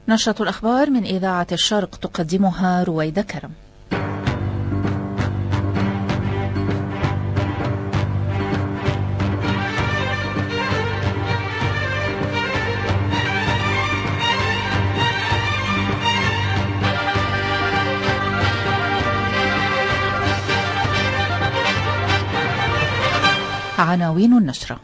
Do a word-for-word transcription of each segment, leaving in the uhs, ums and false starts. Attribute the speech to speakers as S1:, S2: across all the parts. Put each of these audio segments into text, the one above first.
S1: نشرة الأخبار من إذاعة الشرق تقدمها رويدة كرم. عناوين النشرة: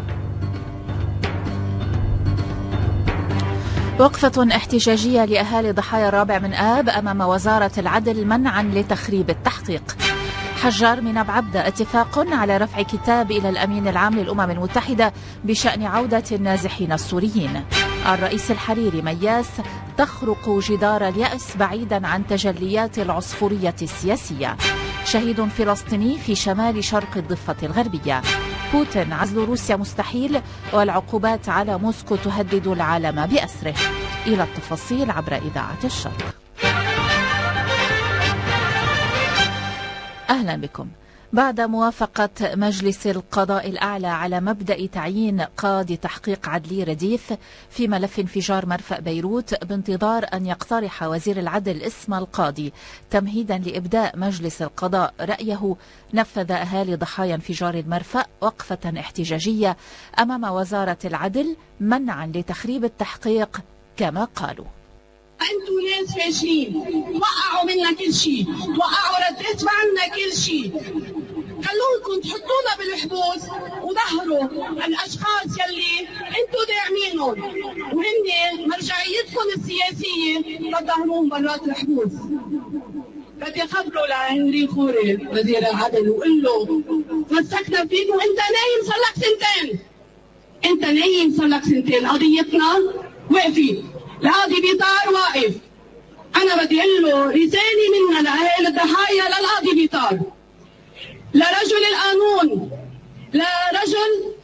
S1: وقفة احتجاجية لأهالي ضحايا الرابع من آب أمام وزارة العدل منعا لتخريب التحقيق. حجار من أبو عبدة: اتفاق على رفع كتاب إلى الأمين العام للأمم المتحدة بشأن عودة النازحين السوريين. الرئيس الحريري: مياس تخرق جدار اليأس بعيدا عن تجليات العصفورية السياسية. شهيد فلسطيني في شمال شرق الضفة الغربية. بوتين: عزل روسيا مستحيل والعقوبات على موسكو تهدد العالم بأسره. إلى التفاصيل عبر إذاعة الشرق. أهلا بكم. بعد موافقة مجلس القضاء الأعلى على مبدأ تعيين قاضي تحقيق عدلي رديف في ملف انفجار مرفأ بيروت بانتظار أن يقترح وزير العدل اسم القاضي تمهيدا لإبداء مجلس القضاء رأيه، نفذ أهالي ضحايا انفجار المرفأ وقفة احتجاجية أمام وزارة العدل منعا لتخريب التحقيق كما قالوا:
S2: انتوا ناس فاشلين، وقعوا منا كل شيء، وقعوا رديتوا عنا كل شيء، خلوكم تحطونا بالحبوس وظهروا الاشخاص يلي انتوا داعمينهم وهن مرجعيتكم السياسيه تظهروهم برات الحبوس. بدي اخبره لهنري خوري وزير العدل وقول له مسكنا فيك وانت نايم صار لك سنتين. انت نايم صار لك سنتين، قضيتنا وقفت، القاضي بيطار واقف. أنا بدي أقول له رسالة منا لأهالي الضحايا للقاضي بيطار، لرجل القانون، لرجل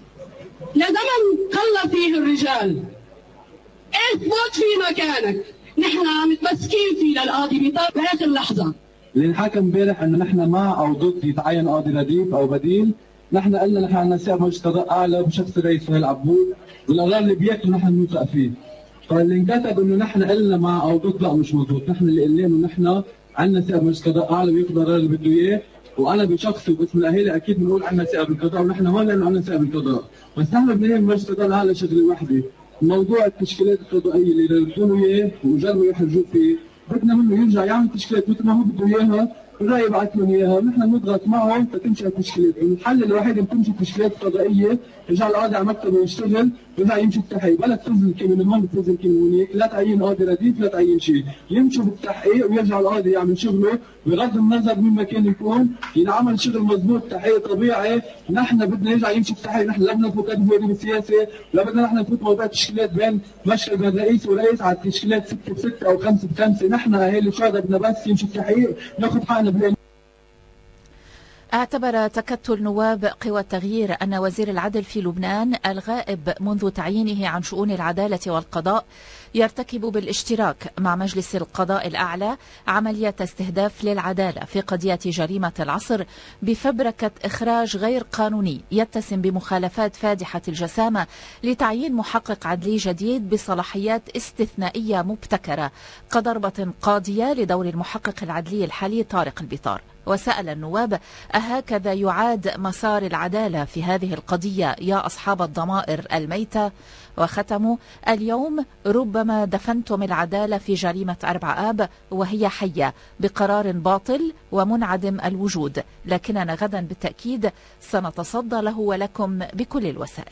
S2: لزمن قل فيه الرجال، اثبت في مكانك. نحن متمسكين فيه للقاضي بيطار بآخر لحظة.
S3: اللي انحكى امبارح انه نحن مع او ضد يتعين قاضي رديف او بديل، نحن قلنا نحن عندنا ثقة بمجلس قضاء اعلى بشخص الرئيس فهيل عبود، والقرار اللي بياكله نحن بنوثق فيه. فاللي انكتب انه نحن قلنا مع او ضد لا مش مضبوط، نحن اللي قلنا انه نحن عندنا ثقه بمجلس قضاء اعلى وياخذ القرار اللي بده اياه، وانا بشخصي وباسم الاهالي اكيد بنقول عندنا ثقه بالقضاء ونحن هون لانه عندنا ثقه بالقضاء، بس نحن بنهم مجلس قضاء الاعلى شغله وحده، موضوع التشكيلات القضائيه اللي ردوا اياه وجربوا يحرجوه فيه، بدنا منه يرجع يعمل تشكيلات مثل ما هو بده اياها، الرأي يبعث لهم اياها، نحن نضغط معهم فتمشي التشكيلات، الحل الوحيد اللي بتمشي التشكيلات القضائيه، يرجع القاضي على مكتبه يشتغل، يرجع يمشي التحقيق، بلا تفزلكي من هون بتفزلكي من هونيك، لا تعين قاضي رديف لا تعين شيء، يمشوا بالتحقيق ويرجع القاضي يعمل شغله، بغض النظر مين ما كان يكون، ينعمل شغل مضبوط، تحقيق طبيعي، نحن بدنا يرجع يمشي التحقيق، نحن لا بدنا نفوت ادويه بالسياسه، لا بدنا نحن نفوت موضوع التشكيلات بين مشكل بين رئيس ورئيس على التشكيلات ستة بستة او خمسة بخمسة، نحن اهالي الشهداء بدنا بس يمشي التحقيق، ناخذ حقنا بال.
S1: اعتبر تكتل نواب قوى التغيير أن وزير العدل في لبنان الغائب منذ تعيينه عن شؤون العدالة والقضاء يرتكب بالاشتراك مع مجلس القضاء الأعلى عملية استهداف للعدالة في قضية جريمة العصر بفبركة إخراج غير قانوني يتسم بمخالفات فادحة الجسامة لتعيين محقق عدلي جديد بصلاحيات استثنائية مبتكرة كضربة قاضية لدور المحقق العدلي الحالي طارق البطار. وسأل النواب: أهكذا يعاد مسار العدالة في هذه القضية يا أصحاب الضمائر الميتة؟ وختموا: اليوم ربما دفنتم العدالة في جريمة أربع آب وهي حية بقرار باطل ومنعدم الوجود، لكننا غدا بالتأكيد سنتصدى له ولكم بكل الوسائل.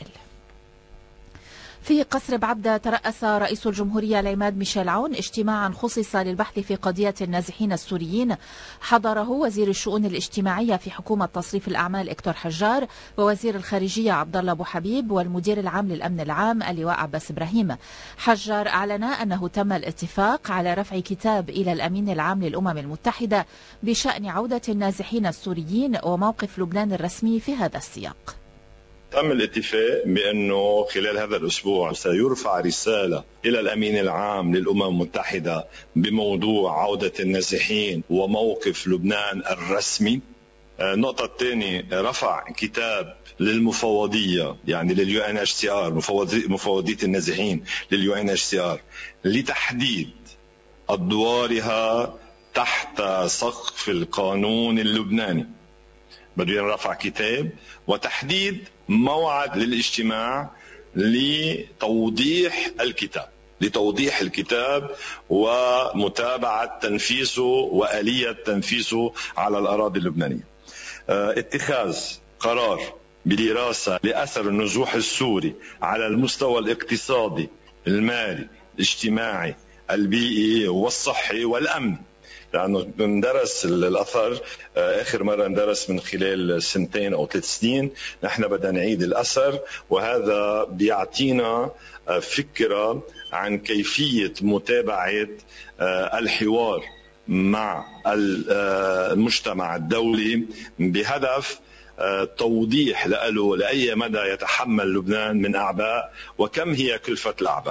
S1: في قصر بعبدة ترأس رئيس الجمهورية العماد ميشيل عون اجتماعا خصص للبحث في قضية النازحين السوريين حضره وزير الشؤون الاجتماعية في حكومة تصريف الأعمال إكتور حجار ووزير الخارجية عبد الله أبو حبيب والمدير العام للأمن العام اللواء عباس إبراهيم. حجار أعلن أنه تم الاتفاق على رفع كتاب إلى الأمين العام للأمم المتحدة بشأن عودة النازحين السوريين وموقف لبنان الرسمي في هذا السياق.
S4: تم الاتفاق بأنه خلال هذا الأسبوع سيرفع رسالة إلى الأمين العام للأمم المتحدة بموضوع عودة النازحين وموقف لبنان الرسمي النقطة الثانية رفع كتاب للمفوضية، يعني لليو ان اتش سي ار، مفوضية النازحين لليو ان اتش سي ار، لتحديد أدوارها تحت سقف القانون اللبناني. بده رفع كتاب وتحديد موعد للاجتماع لتوضيح الكتاب لتوضيح الكتاب ومتابعة تنفيذه وآلية تنفيذه على الأراضي اللبنانية. اتخاذ قرار بدراسة لأثر النزوح السوري على المستوى الاقتصادي، المالي، الاجتماعي، البيئي والصحي والأمن، لأنه اندرس الأثر آخر مرة اندرس من خلال سنتين أو ثلاث سنين. نحن بدنا نعيد الأثر، وهذا بيعطينا فكرة عن كيفية متابعة الحوار مع المجتمع الدولي بهدف توضيح له لأي مدى يتحمل لبنان من أعباء وكم هي كلفة الأعباء.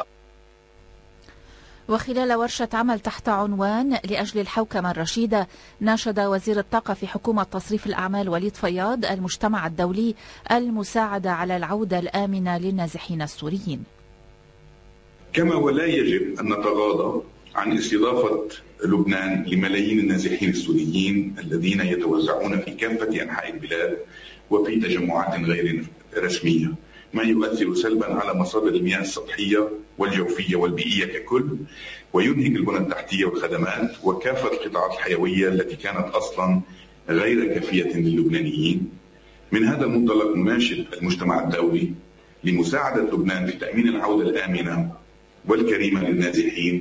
S1: وخلال ورشة عمل تحت عنوان لأجل الحوكمة الرشيدة، ناشد وزير الطاقة في حكومة تصريف الأعمال وليد فياض المجتمع الدولي المساعدة على العودة الآمنة للنازحين السوريين.
S5: كما ولا يجب أن نتغاضى عن استضافة لبنان لملايين النازحين السوريين الذين يتوزعون في كافة أنحاء البلاد وفي تجمعات غير رسمية، ما يؤثر سلبا على مصادر المياه السطحية والجوفية والبيئية ككل، وينهك البنى التحتية والخدمات وكافة القطاعات الحيوية التي كانت أصلا غير كافية للبنانيين. من هذا المنطلق نناشد المجتمع الدولي لمساعدة لبنان في تأمين العودة الآمنة والكريمة للنازحين.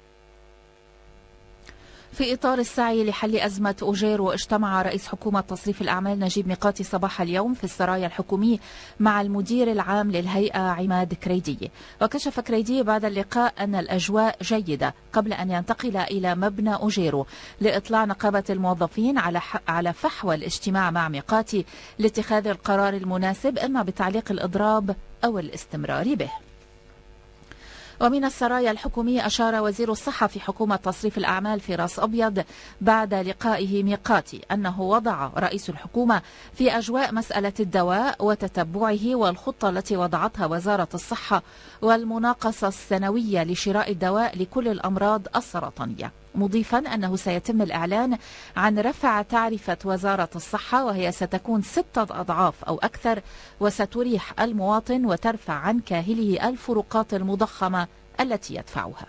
S1: في إطار السعي لحل أزمة أوجيرو، اجتمع رئيس حكومة تصريف الأعمال نجيب ميقاتي صباح اليوم في السرايا الحكومي مع المدير العام للهيئة عماد كريدي. وكشف كريدي بعد اللقاء أن الأجواء جيدة قبل أن ينتقل إلى مبنى أوجيرو لإطلاع نقابة الموظفين على على فحوى الاجتماع مع ميقاتي لاتخاذ القرار المناسب، إما بتعليق الإضراب أو الاستمرار به. ومن السرايا الحكومية، أشار وزير الصحة في حكومة تصريف الأعمال في راس أبيض بعد لقائه ميقاتي أنه وضع رئيس الحكومة في أجواء مسألة الدواء وتتبعه والخطة التي وضعتها وزارة الصحة والمناقصة السنوية لشراء الدواء لكل الأمراض السرطانية، مضيفا أنه سيتم الإعلان عن رفع تعرفة وزارة الصحة، وهي ستكون ستة أضعاف أو أكثر، وستريح المواطن وترفع عن كاهله الفروقات المضخمة التي يدفعها.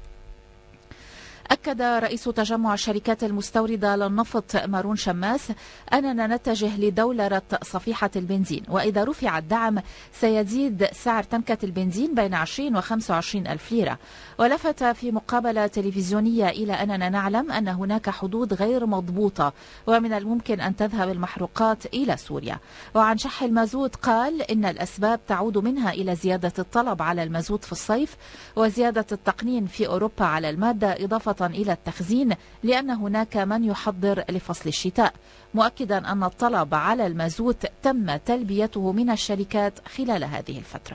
S1: أكد رئيس تجمع الشركات المستوردة للنفط مارون شماس أننا نتجه لدولرة صفيحة البنزين، وإذا رفع الدعم سيزيد سعر تنكة البنزين بين عشرين وخمسة وعشرين ألف ليرة. ولفت في مقابلة تلفزيونية إلى أننا نعلم أن هناك حدود غير مضبوطة ومن الممكن أن تذهب المحروقات إلى سوريا. وعن شح المازوت قال إن الأسباب تعود منها إلى زيادة الطلب على المازوت في الصيف وزيادة التقنين في أوروبا على المادة، إضافة إلى التخزين لأن هناك من يحضر لفصل الشتاء، مؤكدا أن الطلب على المازوت تم تلبيته من الشركات خلال هذه الفترة.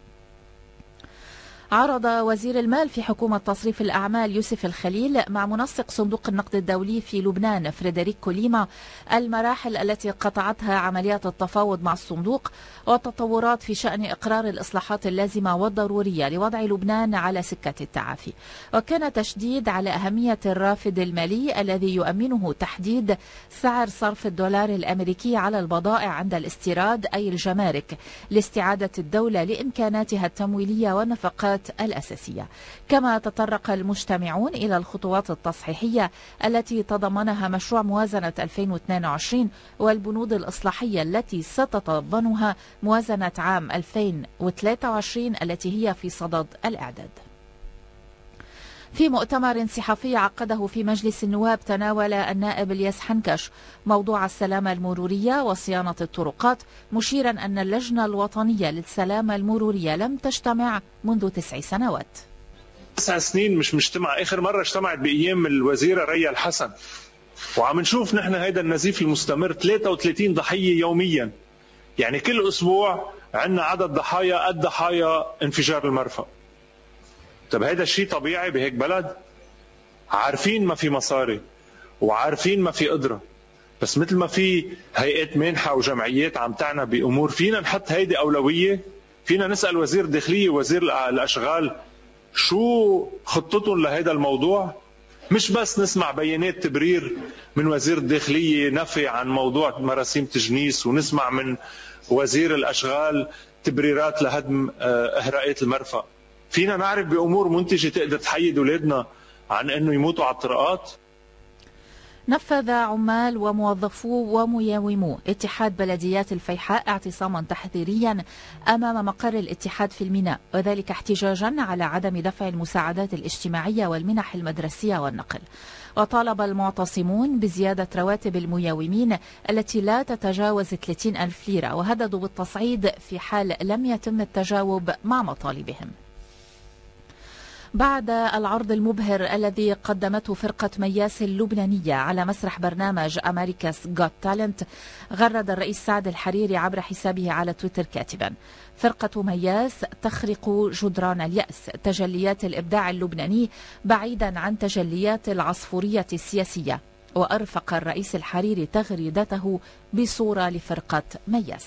S1: عرض وزير المال في حكومة تصريف الأعمال يوسف الخليل مع منسق صندوق النقد الدولي في لبنان فريدريك كوليما المراحل التي قطعتها عمليات التفاوض مع الصندوق والتطورات في شأن إقرار الإصلاحات اللازمة والضرورية لوضع لبنان على سكة التعافي. وكان تشديد على أهمية الرافد المالي الذي يؤمنه تحديد سعر صرف الدولار الأمريكي على البضائع عند الاستيراد أي الجمارك لاستعادة الدولة لإمكاناتها التمويلية والنفقات الأساسية. كما تطرق المجتمعون إلى الخطوات التصحيحية التي تضمنها مشروع موازنة ألفين واثنين وعشرين والبنود الإصلاحية التي ستتضمنها موازنة عام ألفين وثلاثة وعشرين التي هي في صدد الإعداد. في مؤتمر صحفي عقده في مجلس النواب، تناول النائب الياس حنكش موضوع السلامة المرورية وصيانة الطرقات، مشيرا أن اللجنة الوطنية للسلامة المرورية لم تجتمع منذ تسع سنوات.
S6: تسع سنين مش مجتمع، آخر مرة اجتمعت بأيام الوزيرة ريا الحسن، وعم نشوف نحن هيدا النزيف المستمر، ثلاثة وثلاثين ضحية يوميا، يعني كل أسبوع عندنا عدد ضحايا قد ضحايا انفجار المرفأ. طب هيدا الشيء طبيعي بهيك بلد؟ عارفين ما في مصاري وعارفين ما في قدرة، بس مثل ما في هيئات مانحة وجمعيات عم تعنى بأمور، فينا نحط هيدي أولوية. فينا نسأل وزير الداخلية ووزير الأشغال شو خطتهم لهذا الموضوع، مش بس نسمع بيانات تبرير من وزير الداخلية نفي عن موضوع مراسيم تجنيس، ونسمع من وزير الأشغال تبريرات لهدم إهراءات المرفأ. فينا نعرف بأمور منتجة تقدر تحيد أولادنا عن أنه يموتوا على الطرقات.
S1: نفذ عمال وموظفو ومياومو اتحاد بلديات الفيحاء اعتصاما تحذيريا أمام مقر الاتحاد في الميناء، وذلك احتجاجا على عدم دفع المساعدات الاجتماعية والمنح المدرسية والنقل. وطالب المعتصمون بزيادة رواتب المياومين التي لا تتجاوز ثلاثين ألف ليرة، وهددوا بالتصعيد في حال لم يتم التجاوب مع مطالبهم. بعد العرض المبهر الذي قدمته فرقة مياس اللبنانية على مسرح برنامج أمريكا's Got Talent، غرد الرئيس سعد الحريري عبر حسابه على تويتر كاتبا: فرقة مياس تخرق جدران اليأس، تجليات الإبداع اللبناني بعيدا عن تجليات العصفورية السياسية. وأرفق الرئيس الحريري تغريدته بصورة لفرقة مياس.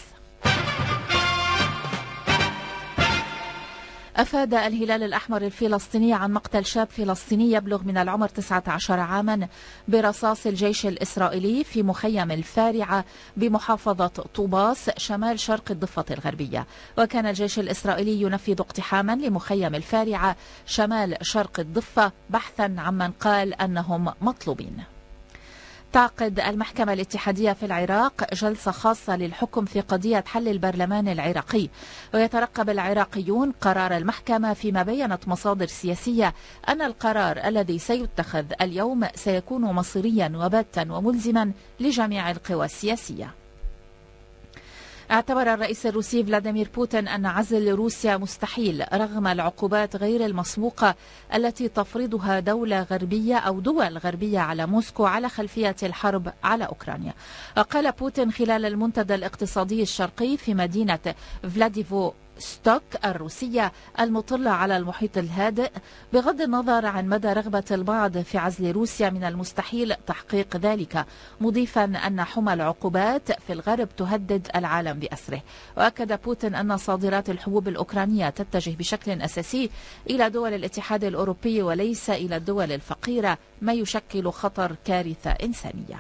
S1: أفاد الهلال الأحمر الفلسطيني عن مقتل شاب فلسطيني يبلغ من العمر تسعة عشر عاما برصاص الجيش الإسرائيلي في مخيم الفارعة بمحافظة طوباس شمال شرق الضفة الغربية. وكان الجيش الإسرائيلي ينفذ اقتحاما لمخيم الفارعة شمال شرق الضفة بحثا عمن قال أنهم مطلوبين. تعقد المحكمة الاتحادية في العراق جلسة خاصة للحكم في قضية حل البرلمان العراقي، ويترقب العراقيون قرار المحكمة، فيما بيّنت مصادر سياسية أن القرار الذي سيتخذ اليوم سيكون مصيريا وباتا وملزما لجميع القوى السياسية. اعتبر الرئيس الروسي فلاديمير بوتين أن عزل روسيا مستحيل رغم العقوبات غير المسبوقة التي تفرضها دولة غربية أو دول غربية على موسكو على خلفية الحرب على أوكرانيا. قال بوتين خلال المنتدى الاقتصادي الشرقي في مدينة فلاديفو ستوك الروسية المطلة على المحيط الهادئ: بغض النظر عن مدى رغبة البعض في عزل روسيا من المستحيل تحقيق ذلك، مضيفا أن حمى العقوبات في الغرب تهدد العالم بأسره. وأكد بوتين أن صادرات الحبوب الأوكرانية تتجه بشكل أساسي إلى دول الاتحاد الأوروبي وليس إلى الدول الفقيرة، ما يشكل خطر كارثة إنسانية.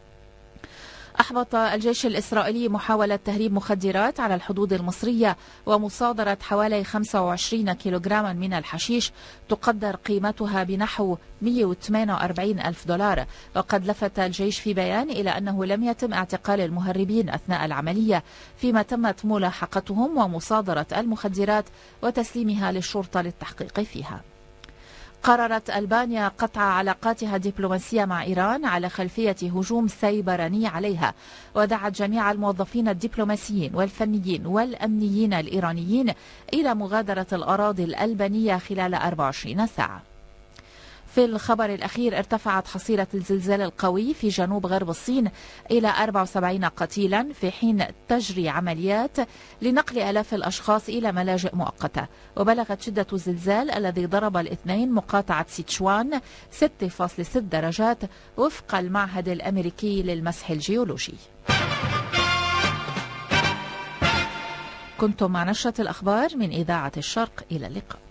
S1: أحبط الجيش الإسرائيلي محاولة تهريب مخدرات على الحدود المصرية ومصادرة حوالي خمسة وعشرين كيلوغراما من الحشيش تقدر قيمتها بنحو مئة وثمانية وأربعين ألف دولار. وقد لفت الجيش في بيان إلى أنه لم يتم اعتقال المهربين أثناء العملية، فيما تمت ملاحقتهم ومصادرة المخدرات وتسليمها للشرطة للتحقيق فيها. قررت ألبانيا قطع علاقاتها الدبلوماسية مع إيران على خلفية هجوم سيبراني عليها، ودعت جميع الموظفين الدبلوماسيين والفنيين والأمنيين الإيرانيين إلى مغادرة الأراضي الألبانية خلال أربع وعشرين ساعة. في الخبر الأخير، ارتفعت حصيلة الزلزال القوي في جنوب غرب الصين إلى أربعة وسبعين قتيلا، في حين تجري عمليات لنقل آلاف الأشخاص إلى ملاجئ مؤقتة. وبلغت شدة الزلزال الذي ضرب الاثنين مقاطعة سيتشوان ستة فاصلة ستة درجات وفق المعهد الأمريكي للمسح الجيولوجي. كنتم مع نشرة الأخبار من إذاعة الشرق، إلى اللقاء.